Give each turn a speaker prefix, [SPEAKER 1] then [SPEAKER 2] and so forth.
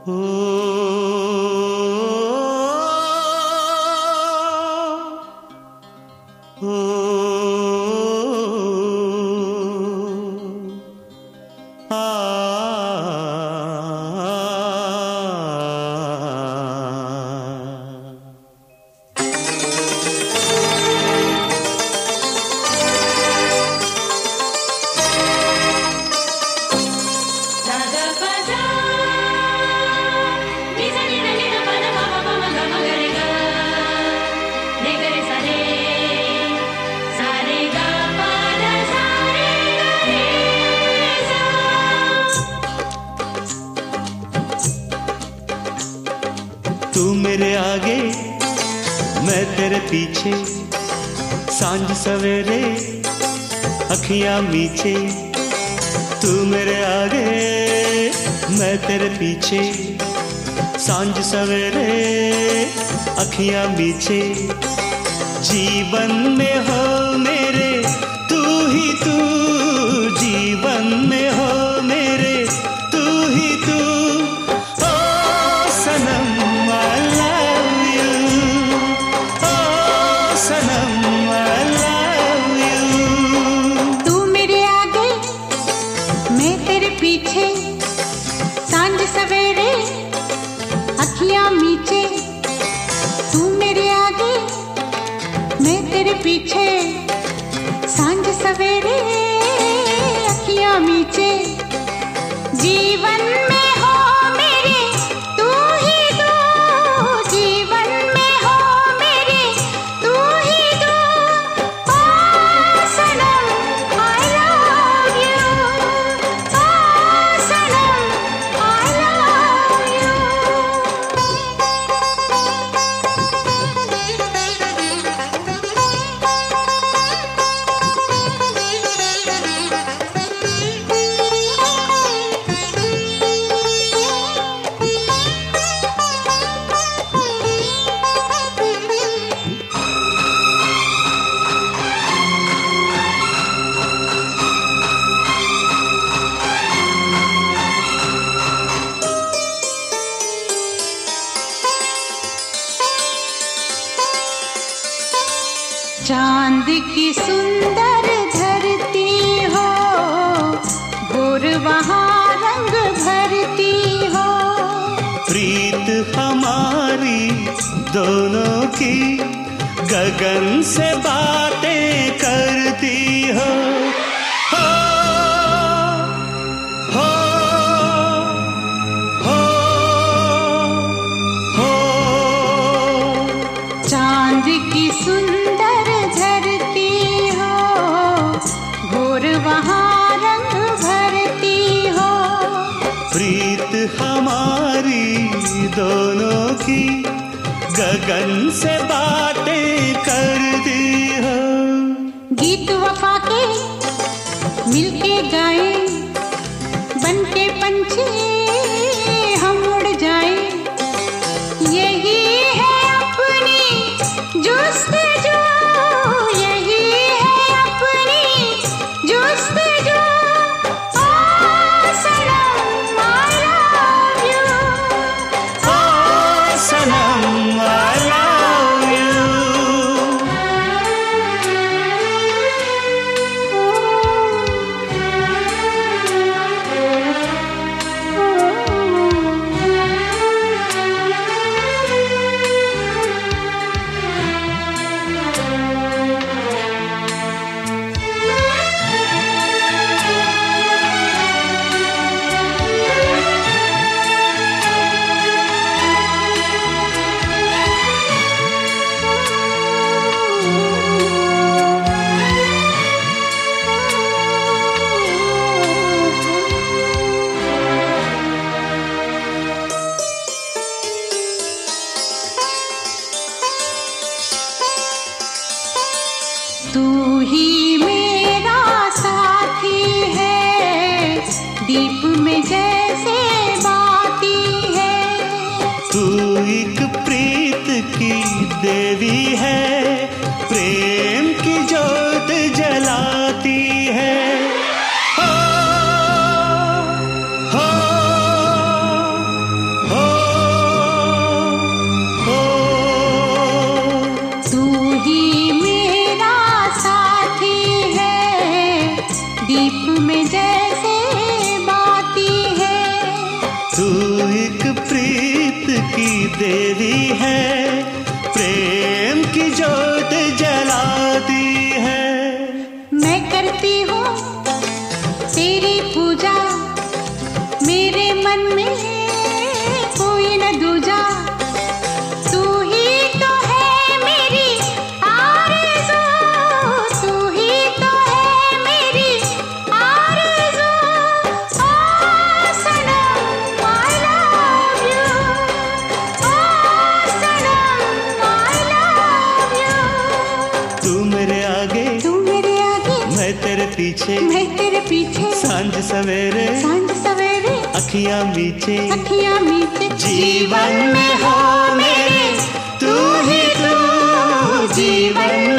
[SPEAKER 1] तू मेरे आगे मैं तेरे पीछे, सांझ सवेरे अखियां मीचे। तू मेरे आगे मैं तेरे पीछे, सांझ सवेरे अखियां मीचे। जीवन में हो मेरे तू ही तू, जीवन में हो मेरे तू ही तू। ओ सनम I love you, O Sanam I love you।
[SPEAKER 2] तू मेरे आगे मैं तेरे पीछे, सांझ सवेरे अखियां मीचे। तू मेरे आगे मैं तेरे पीछे, सांझ सवेरे अखियां मीचे। जीवन में हो मेरे तू ही तू, जीवन में हो मेरे तू ही तू। ओ सनम I love you, O Sanam I love you। चांद की सुंदर धरती हो, भोर वहाँ रंग भरती हो।
[SPEAKER 1] प्रीत हमारी दोनों की गगन से बातें करती हो। हो, हो, हो, हो।
[SPEAKER 2] चांद की सुंदर धरती हो, भोर वहाँ रंग भरती हो।
[SPEAKER 1] प्रीत हमारी दोनों की गगन से बातें करती हो।
[SPEAKER 2] गीत वफा के मिलके गाए, बन के पंछी हम उड़ जाए। यही है अपनी जुस्तजू, यही है अपनी जुस्तजू। ओ सनम I love you,
[SPEAKER 1] O Sanam I love you।
[SPEAKER 2] तू ही मेरा साथी है, दीप में जैसे बाती है।
[SPEAKER 1] तू एक प्रीत की देवी है, प्रेम की ज्योत जलाती है। हो, हो, हो,
[SPEAKER 2] जैसे बाती है।
[SPEAKER 1] तू एक प्रीत की देवी है, प्रेम की ज्योत जलाती है।
[SPEAKER 2] मैं करती हूँ तेरी पूजा, मेरे मन में कोई न दूजा। तू ही तो है मेरी आरज़ू, तू ही तो है मेरी आरज़ू। ओ सनम आई लव यू, ओ सनम आई लव यू।
[SPEAKER 1] तू मेरे आगे, मैं तेरे पीछे,
[SPEAKER 2] मैं तेरे पीछे।
[SPEAKER 1] सांझ सवेरे,
[SPEAKER 2] सांझ सवेरे
[SPEAKER 1] अखियां मीचे,
[SPEAKER 2] अखियां मीचे।
[SPEAKER 1] जीवन में हो मेरे तू ही तू, जीवन